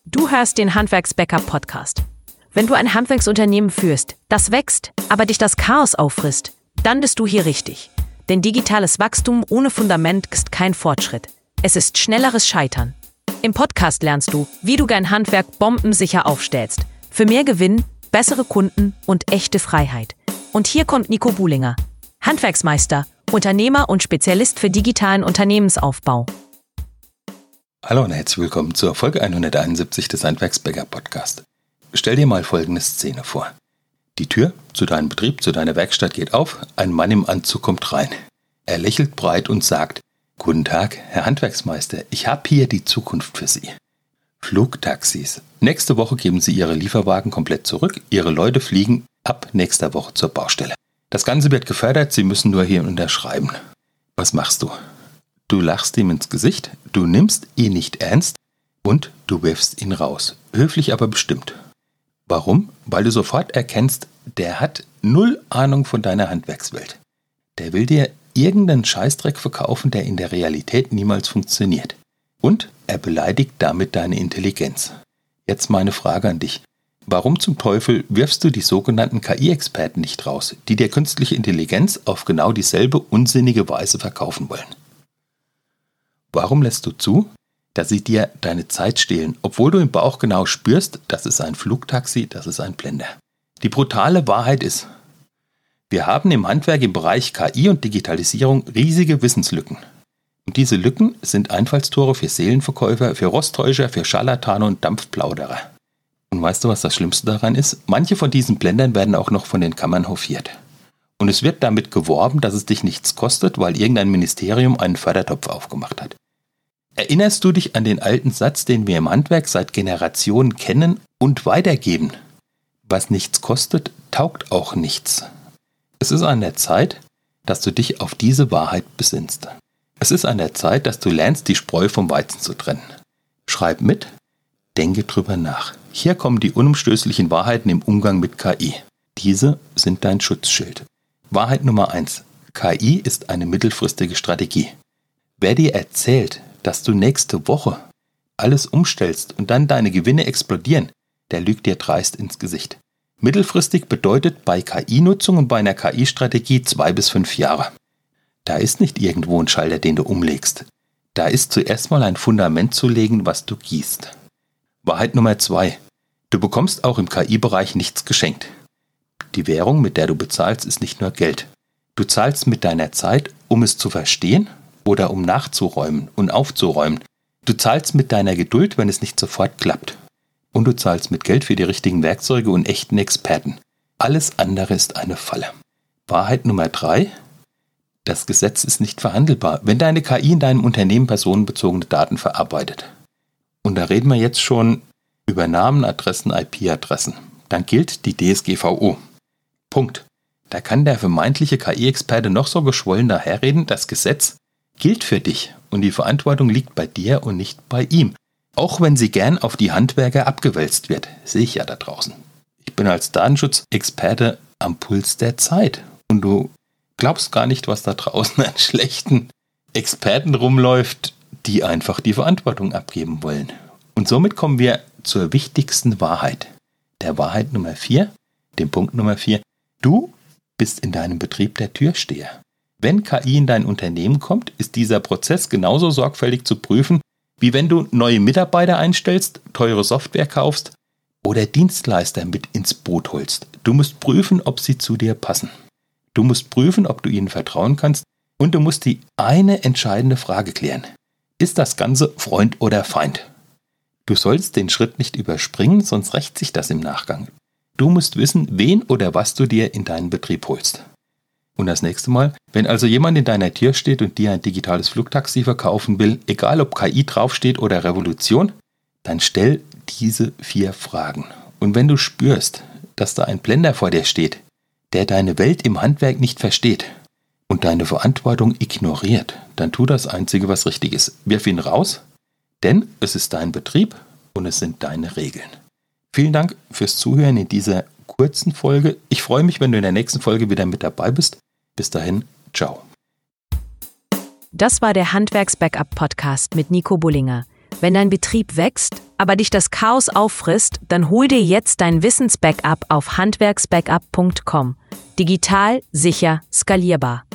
Du hörst den Handwerks-Backup-Podcast. Wenn du ein Handwerksunternehmen führst, das wächst, aber dich das Chaos auffrisst, dann bist du hier richtig. Denn digitales Wachstum ohne Fundament ist kein Fortschritt. Es ist schnelleres Scheitern. Im Podcast lernst du, wie du dein Handwerk bombensicher aufstellst. Für mehr Gewinn, bessere Kunden und echte Freiheit. Und hier kommt Nico Buhlinger, Handwerksmeister, Unternehmer und Spezialist für digitalen Unternehmensaufbau. Hallo und herzlich willkommen zur Folge 171 des Handwerks-Backup-Podcast. Stell dir mal folgende Szene vor. Die Tür zu deinem Betrieb, zu deiner Werkstatt geht auf, ein Mann im Anzug kommt rein. Er lächelt breit und sagt: Guten Tag, Herr Handwerksmeister, ich habe hier die Zukunft für Sie. Flugtaxis. Nächste Woche geben Sie Ihre Lieferwagen komplett zurück, Ihre Leute fliegen ab nächster Woche zur Baustelle. Das Ganze wird gefördert, Sie müssen nur hier unterschreiben. Was machst du? Du lachst ihm ins Gesicht, du nimmst ihn nicht ernst und du wirfst ihn raus. Höflich, aber bestimmt. Warum? Weil du sofort erkennst, der hat null Ahnung von deiner Handwerkswelt. Der will dir irgendeinen Scheißdreck verkaufen, der in der Realität niemals funktioniert. Und er beleidigt damit deine Intelligenz. Jetzt meine Frage an dich. Warum zum Teufel wirfst du die sogenannten KI-Experten nicht raus, die dir künstliche Intelligenz auf genau dieselbe unsinnige Weise verkaufen wollen? Warum lässt du zu, dass sie dir deine Zeit stehlen, obwohl du im Bauch genau spürst, das ist ein Flugtaxi, das ist ein Blender? Die brutale Wahrheit ist, wir haben im Handwerk im Bereich KI und Digitalisierung riesige Wissenslücken. Und diese Lücken sind Einfallstore für Seelenverkäufer, für Rostäuscher, für Scharlatane und Dampfplauderer. Und weißt du, was das Schlimmste daran ist? Manche von diesen Blendern werden auch noch von den Kammern hofiert. Und es wird damit geworben, dass es dich nichts kostet, weil irgendein Ministerium einen Fördertopf aufgemacht hat. Erinnerst du dich an den alten Satz, den wir im Handwerk seit Generationen kennen und weitergeben? Was nichts kostet, taugt auch nichts. Es ist an der Zeit, dass du dich auf diese Wahrheit besinnst. Es ist an der Zeit, dass du lernst, die Spreu vom Weizen zu trennen. Schreib mit, denke drüber nach. Hier kommen die unumstößlichen Wahrheiten im Umgang mit KI. Diese sind dein Schutzschild. Wahrheit Nummer 1. KI ist eine mittelfristige Strategie. Wer dir erzählt, dass du nächste Woche alles umstellst und dann deine Gewinne explodieren, der lügt dir dreist ins Gesicht. Mittelfristig bedeutet bei KI-Nutzung und bei einer KI-Strategie 2 bis 5 Jahre. Da ist nicht irgendwo ein Schalter, den du umlegst. Da ist zuerst mal ein Fundament zu legen, was du gießt. Wahrheit Nummer 2. Du bekommst auch im KI-Bereich nichts geschenkt. Die Währung, mit der du bezahlst, ist nicht nur Geld. Du zahlst mit deiner Zeit, um es zu verstehen oder um nachzuräumen und aufzuräumen. Du zahlst mit deiner Geduld, wenn es nicht sofort klappt. Und du zahlst mit Geld für die richtigen Werkzeuge und echten Experten. Alles andere ist eine Falle. Wahrheit Nummer 3. Das Gesetz ist nicht verhandelbar, wenn deine KI in deinem Unternehmen personenbezogene Daten verarbeitet. Und da reden wir jetzt schon über Namen, Adressen, IP-Adressen. Dann gilt die DSGVO. Punkt. Da kann der vermeintliche KI-Experte noch so geschwollen daherreden, das Gesetz gilt für dich und die Verantwortung liegt bei dir und nicht bei ihm. Auch wenn sie gern auf die Handwerker abgewälzt wird, sehe ich ja da draußen. Ich bin als Datenschutzexperte am Puls der Zeit und du glaubst gar nicht, was da draußen an schlechten Experten rumläuft, die einfach die Verantwortung abgeben wollen. Und somit kommen wir zur wichtigsten Wahrheit. Der Wahrheit Nummer 4, dem Punkt Nummer 4. Du bist in deinem Betrieb der Türsteher. Wenn KI in dein Unternehmen kommt, ist dieser Prozess genauso sorgfältig zu prüfen, wie wenn du neue Mitarbeiter einstellst, teure Software kaufst oder Dienstleister mit ins Boot holst. Du musst prüfen, ob sie zu dir passen. Du musst prüfen, ob du ihnen vertrauen kannst und du musst die eine entscheidende Frage klären. Ist das Ganze Freund oder Feind? Du sollst den Schritt nicht überspringen, sonst rächt sich das im Nachgang. Du musst wissen, wen oder was du dir in deinen Betrieb holst. Und das nächste Mal, wenn also jemand in deiner Tür steht und dir ein digitales Flugtaxi verkaufen will, egal ob KI draufsteht oder Revolution, dann stell diese 4 Fragen. Und wenn du spürst, dass da ein Blender vor dir steht, der deine Welt im Handwerk nicht versteht und deine Verantwortung ignoriert, dann tu das Einzige, was richtig ist. Wirf ihn raus, denn es ist dein Betrieb und es sind deine Regeln. Vielen Dank fürs Zuhören in dieser kurzen Folge. Ich freue mich, wenn du in der nächsten Folge wieder mit dabei bist. Bis dahin, ciao. Das war der Handwerks-Backup-Podcast mit Nico Buhlinger. Wenn dein Betrieb wächst, aber dich das Chaos auffrisst, dann hol dir jetzt dein Wissensbackup auf handwerksbackup.com. Digital, sicher, skalierbar.